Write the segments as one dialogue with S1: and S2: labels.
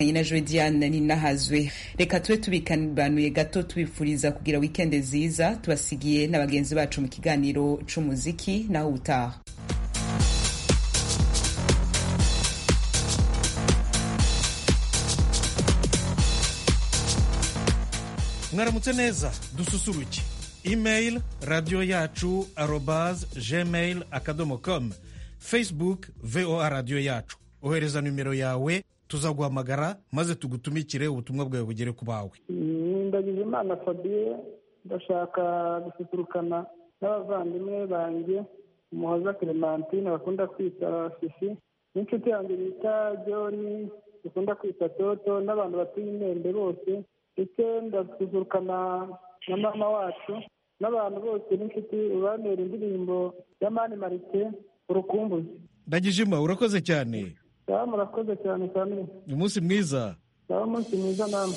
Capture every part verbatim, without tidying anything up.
S1: ina Jodiane Ninahazwe. Reka tube tubikanbanuye gato tubifuriza kugira weekend nziza, tubasigiye n'abagenzi bacu mu kiganiro c'umuziki naho utaha.
S2: Mwaramutse neza, dususuruke. Email radio yacu arobase gmail akadomo com, Facebook V O A radio yacu. Ohereza numero yawe tuzaguhamagara maze tugutumikire ubutumwa bwawe bugere ku bawe.
S3: Ndagize Imana Fabien, ndashaka gususurukana n'abavandimwe banjye Umuhoza Clementine bakunda kwita Fifi, n'inshuti yanjye bita John bakunda kwita Toto, n'abantu batuye Imende bose. Ese ndasusurukana na mama wacu n'abantu bose n'inshuti ubanera indirimbo ya Mani Marite Urukumbuzi.
S2: Ndagijima urakoze cyane.
S3: Sawa murakoze cyane cyane.
S2: Umunsi mwiza.
S3: Sawa umunsi mwiza namwe.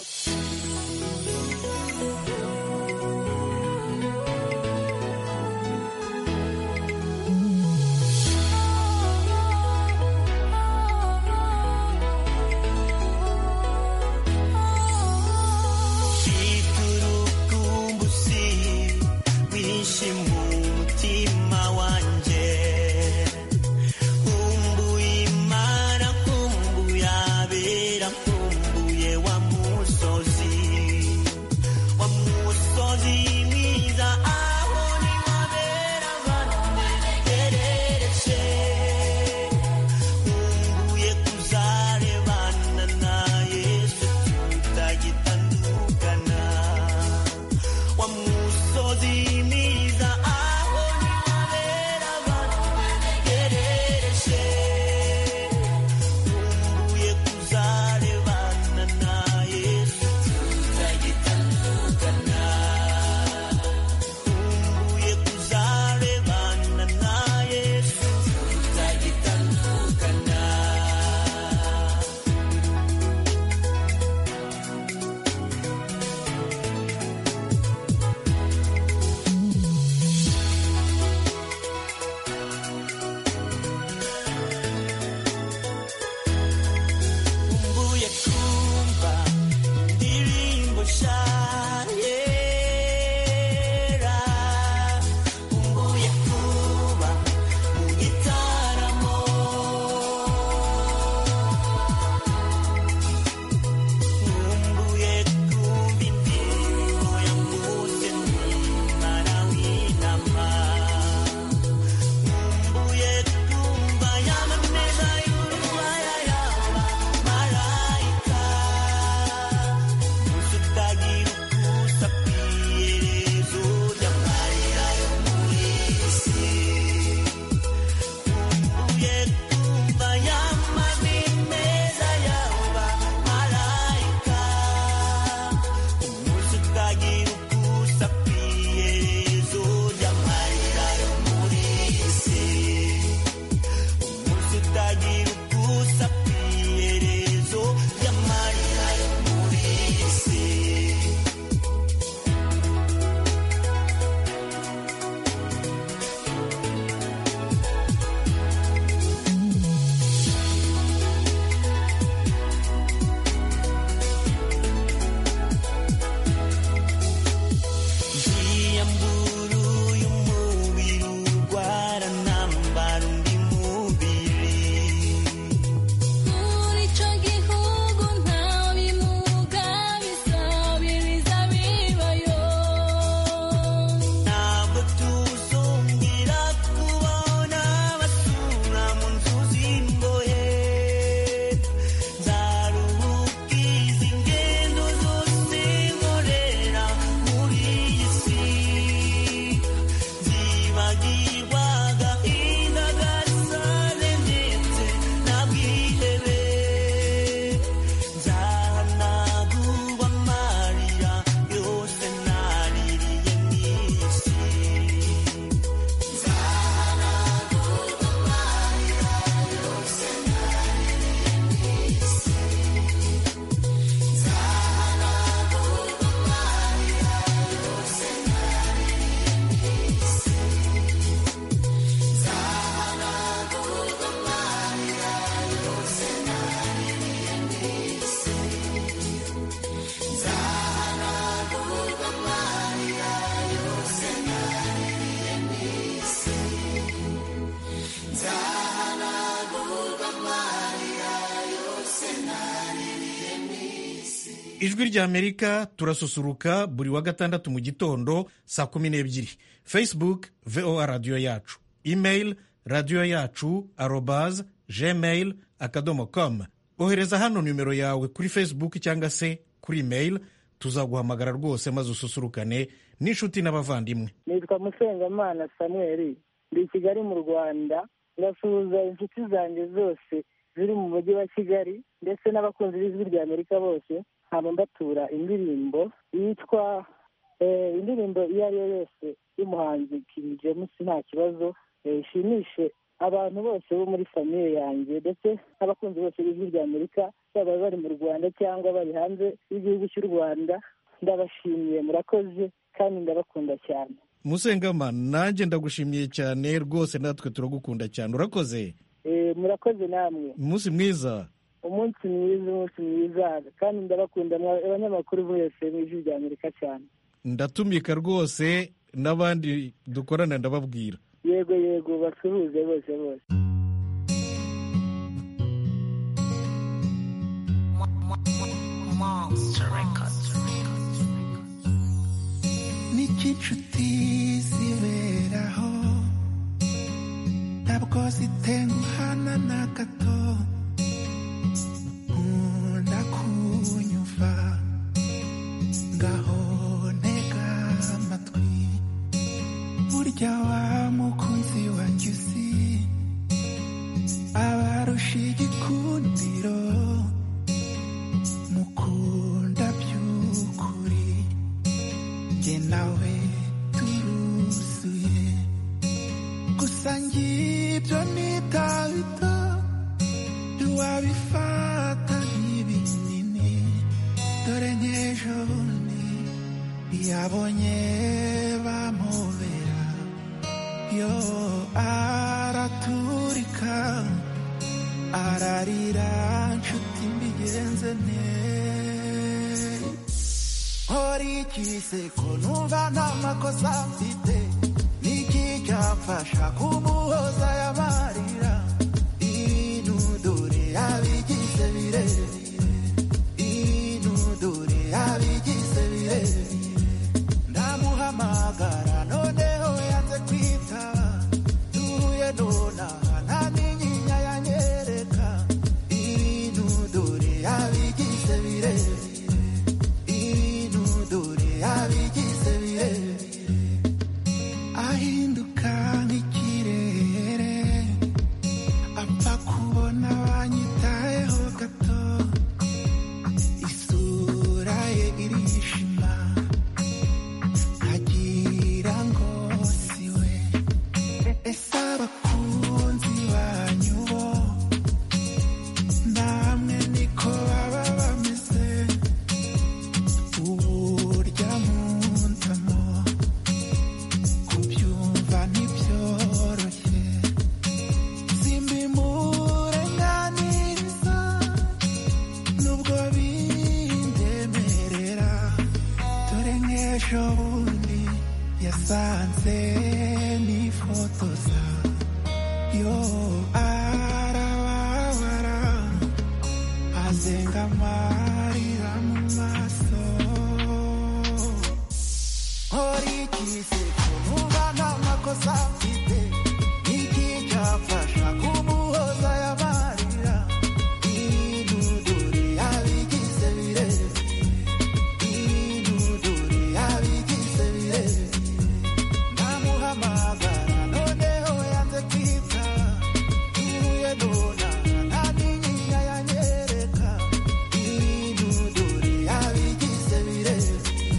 S4: Tagi
S2: ijwi ry'Amerika turasusuruka buri wa gatandatu mu gitondo saa kumi n'ebyiri. Facebook voa radiyo yacu, email radiyo yacu arobase gmail akadomo com. Ohereza hano nimero yawe kuri Facebook cyangwa se kuri email, tuzaguhamagara rwose maze ususurukane n'inshuti n'abavandimwe.
S3: Nitwa Musengamana Samuel, ndi i Kigali mu Rwanda. Ndasuhuza inshuti zanjye zose ziri mu mujyi wa Kigali ndetse n'abakunzi b'ijwi ry'Amerika bose. Nkaba mbatura indirimbo yitwa eh, indirimbo iyo ari yo yose y'umuhanzi King James nta kibazo, ishimishe abantu bose bo muri famiye yanjye ndetse n'abakunzi bose b'ijwi ry'Amerika, baba bari mu Rwanda cyangwa bari hanze y'igihugu cy'u Rwanda. Ndabashimiye, murakoze kandi ndabakunda cyane.
S2: Musengama, nanjye ndagushimiye cyane rwose, natwe turagukunda cyane. Urakoze.
S3: Eh, murakoze namwe.
S2: Umunsi mwiza.
S3: Umunsi mwiza, umunsi mwiza, kandi ndabakunda abanyamakuru bose mu ijwi ry'Amerika cyane.
S2: Ndatumika rwose n'abandi dukorana ndababwira.
S3: Yego yego, basuhuze bose bose.
S4: Monster Records. N'inshuti ziberaho ntabwo zitenguhana na gato, nkunda kunyumva ngaho ntega amatwi, burya wa mukunzi wanjye uzi abarusha igikundiro, mukunda by'ukuri njye nawe turuzuye, gusa ngibyo nitabito ntiwabifata nk'ibinini, dore nk'ejo bundi yabonye bamubera yo araturika ararira, nshuti mbigenze neza hori ikiseko numva nta makosa mfite, niki cyamfasha kumuhoza y'amarira, ibintu dore yabigize birebire, ibintu dore yabigize birebire, ndamuhamagara noneho yanze kwitaba, duhuye nonaha nta n'inyinya yanyereka, ibintu dore yabigize birebire, ahinduka nk'ikirere, apfa kubona banyitayeho gato, isura ye irishima nkagira ngo siwe, ese abakunzi banyu bo namwe niko baba bameze, uburya muntamo kubyumva ntibyoroshye, simbimurenganiriza nubwo bindemerera, dore nk'ejo bundi yasanze nifotoza, yo arababara azenga amarira mu maso, hori ikiseko numva nta makosa mfite, niki cyafasha kumuhoza y'amarira, ibintu dore yabigize birebire, ibintu dore yabigize birebire, ndamuhamagara noneho yanze kwitaba, duhuye nonaha nta n'inyinya yanyereka, ibintu dore yabigize birebire,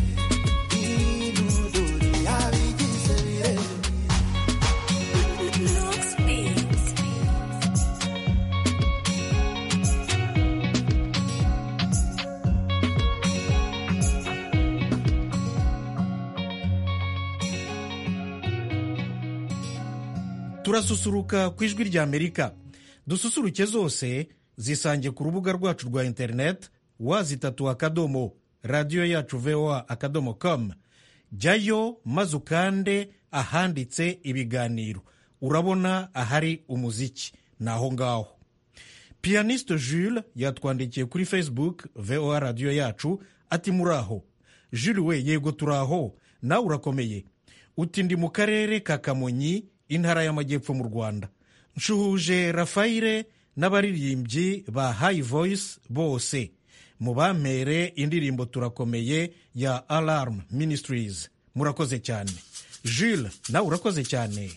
S2: turasusuruka ku ijwi ry'Amerika. Dususuruke zose zisange ku rubuga rwacu rwa internet wazitatu akadomo radiyo yacu voa akadomo com. Jyayo maze ukande ahanditse ibiganiro, urabona ahari umuziki naho ngaho. pianiste Jules yatwandikiye kuri Facebook voa radiyo yacu ati muraho. Jules we, yego turaho, nawe urakomeye. Uti ndi mu karere ka Kamonyi, intara y'Amajyepfo mu Rwanda. Nshuhuje Rafaire n'abaririmbyi ba High Voice bose, mubampere indirimbo turakomeye ya Alarm Ministries. Murakoze cyane. Jules, nawe urakoze cyane.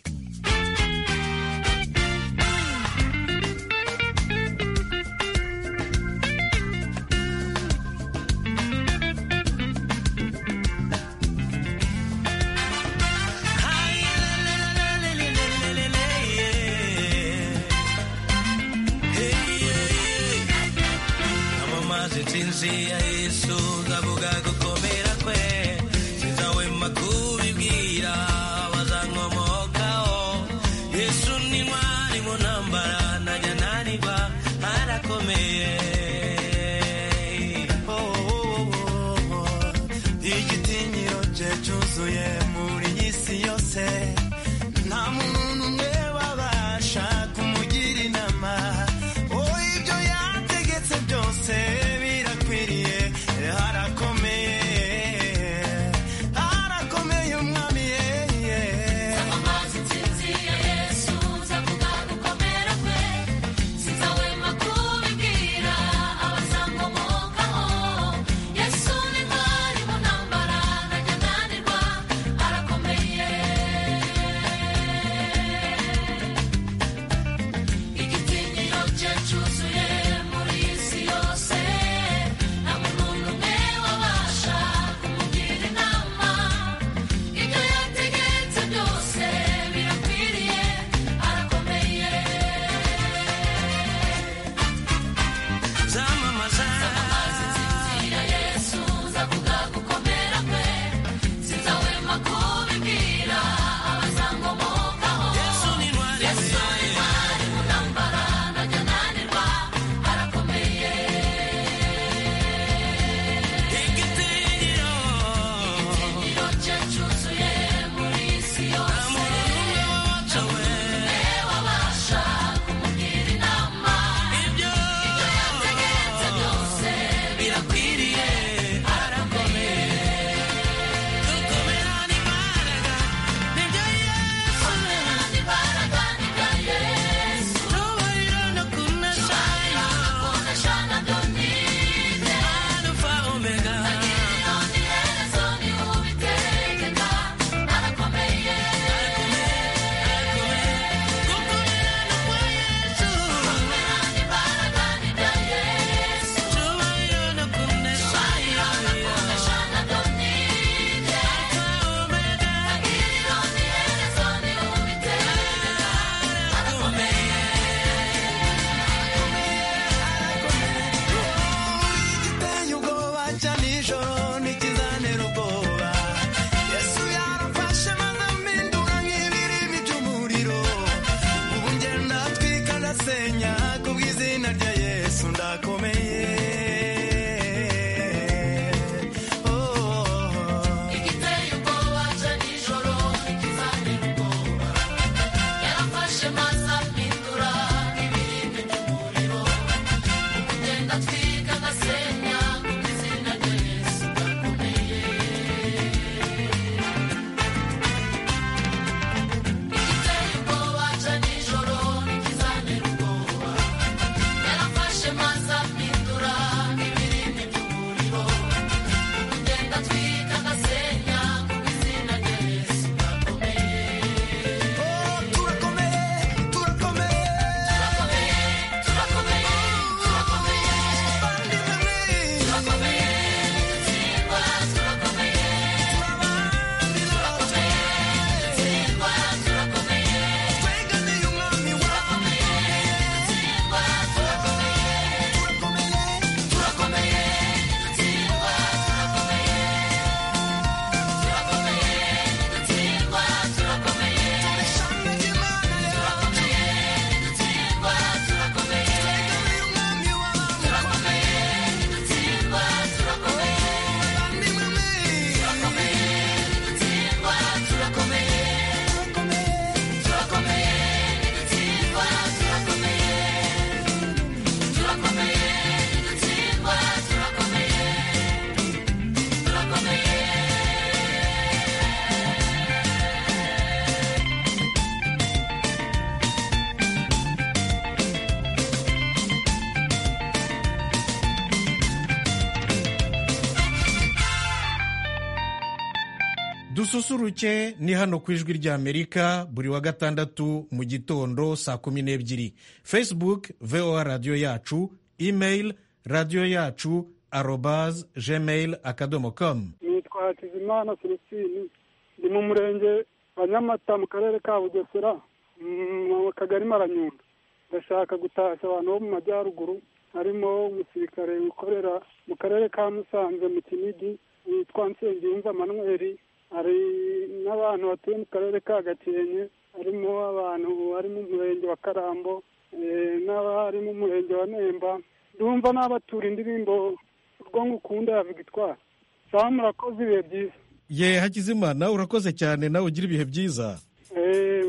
S2: dususuruke ni hano ku ijwi ry'Amerika buri wa gatandatu mu gitondo saa kumi n'ebyiri. Facebook voa radiyo yacu, email radiyo yacu arobase gmail akadomo com.
S3: nitwa Hakizimana Celestine, ndi mu murenge wa Nyamata mu karere ka Bugesera mu kagari Maranyundo. Ndashaka gutashya abantu bo mu majyaruguru, harimo umusirikare wikorera mu karere ka Musanze mu Kinigi witwa Nsengiyumva Manuel, hari n'abantu batuye mu karere ka Gakenke, harimo abantu bari mu murenge wa Karambo n'abari mu murenge wa Nemba. Ndumva n'abatura indirimbo urwo ngukunda ya Victoire. Sawa, murakoze, ibihe byiza.
S2: Ye Hakizimana, urakoze cyane, nawe ugira ibihe byiza.
S3: Eh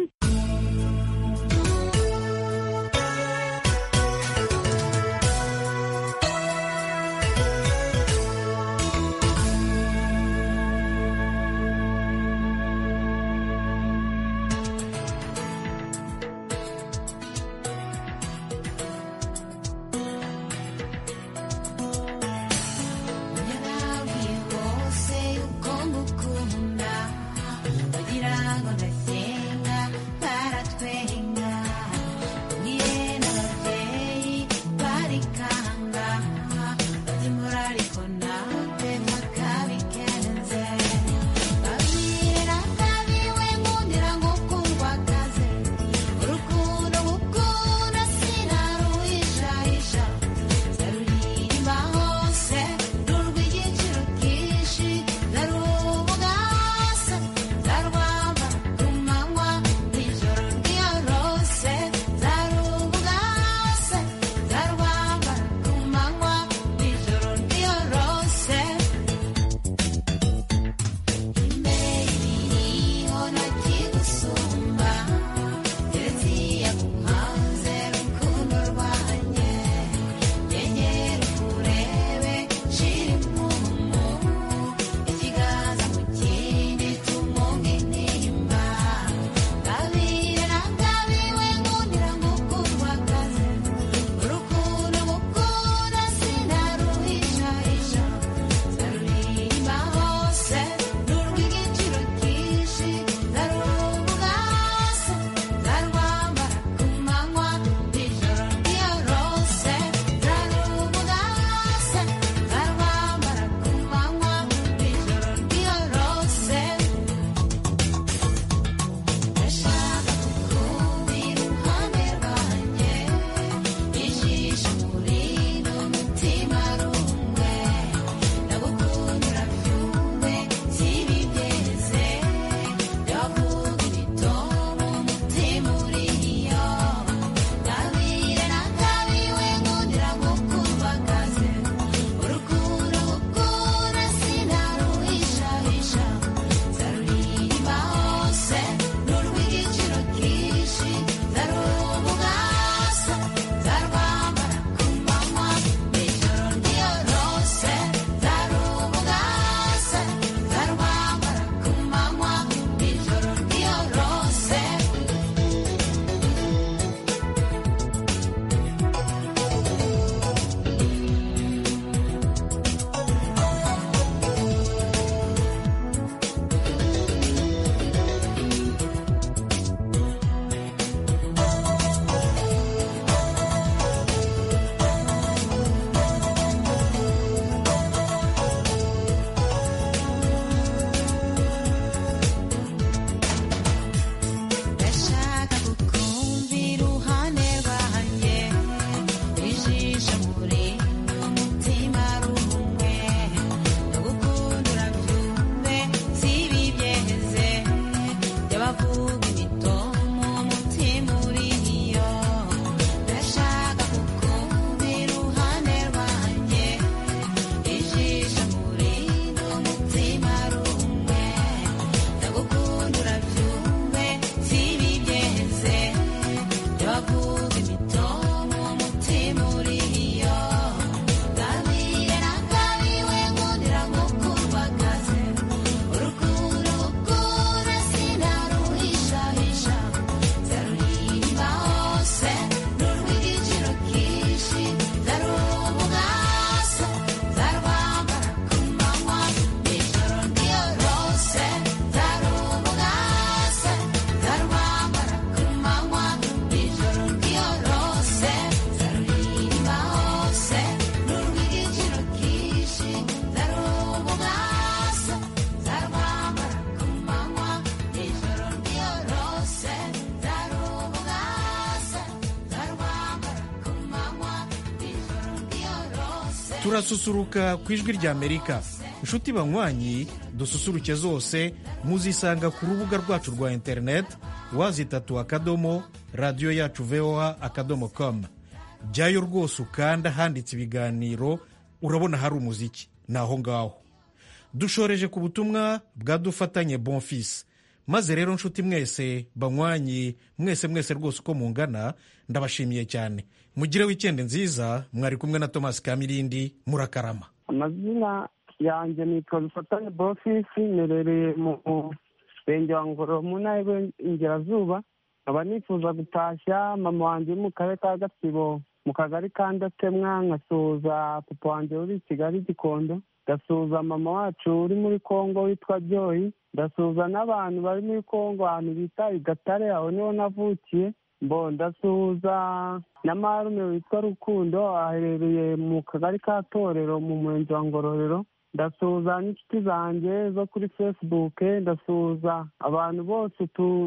S5: Rose
S2: turasusuruka ku ijwi ry'Amerika. Inshuti banywanyi, dususuruke zose muzisanga ku rubuga rwacu rwa interineti wazitatu akadomo radiyo yacu voa akadomo com. Jyayo rwose ukanda handitse ibiganiro, urabona hari umuziki naho ngaho. Dushoreje ku butumwa bwadufatanye Bonfils. Maze rero nshuti mwese banywanyi, mwese mwese rwose uko mungana, ndabashimiye cyane. Mugire weekend nziza. Mwari kumwe na Thomas Kamirindi. Murakarama.
S5: Amazina yanjye nitwa Dufatanye Bonfils, nerereye mu Murenge wa Ngororero mu Ntara y'Iburengerazuba. Nkaba nifuza gutashya mama wanjye mu karere ka Gatsibo mu kagari ka Ndatemwa, nkasuhuza papa wanjye uri i Kigali Gikondo, ndasuhuza mama wacu uri muri Kongo witwa Joy, ndasuhuza n'abantu bari muri Kongo ahantu bita i Gatare, aho niho navukiye. Mbo ndasuhuza na marume witwa Rukundo, aherereye mu kagari ka Torero mu Murenge wa Ngororero. Ndasuhuza n'inshuti zanjye zo kuri Facebook, ndasuhuza abantu bose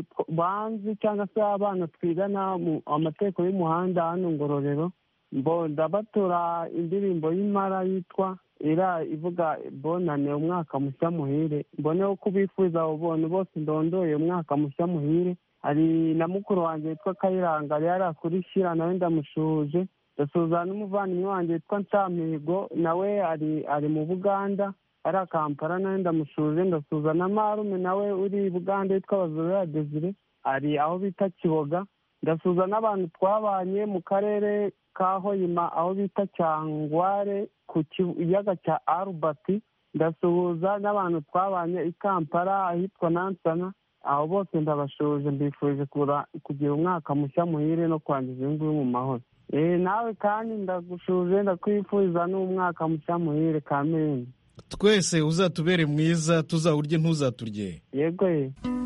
S5: banzi cyangwa se abana twigana mu amategeko y'umuhanda hano Ngororero. Mbo ndabatura indirimbo y'Impara yitwa ira ivuga bonane umwaka mushya muhire. Mboneho kubifuza abo bantu bose ndondoye umwaka mushya muhire. Hari na mukuru wanjye witwa Kayiranga yari akuri Shira, nawe ndamushuje. Ndasuhuza n'umuvandimwe wanjye witwa Nsamihigo, nawe ari ari mu Buganda ari Kampala, nawe ndamushuje. Ndasuhuza na marume nawe uri Buganda witwa Bazorera Desire, ari aho bita Kiboga. Ndasuhuza n'abantu twabanye mu karere ka Hoima aho bita Cyangware ku kiyaga cya Albert. Ndasuhuza n'abantu twabanye i Kampala ahitwa Nansana. Aho bose ndabashuje, mbifurije kugira umwaka mushya muhire no kwangiza ingo mu mahoro. Eh nawe kandi ndagushuje, ndakwifuriza n'umwaka mushya muhire Kamene.
S2: Twese uzatubere mwiza, tuzawurye ntuzaturye.
S5: Yego ye.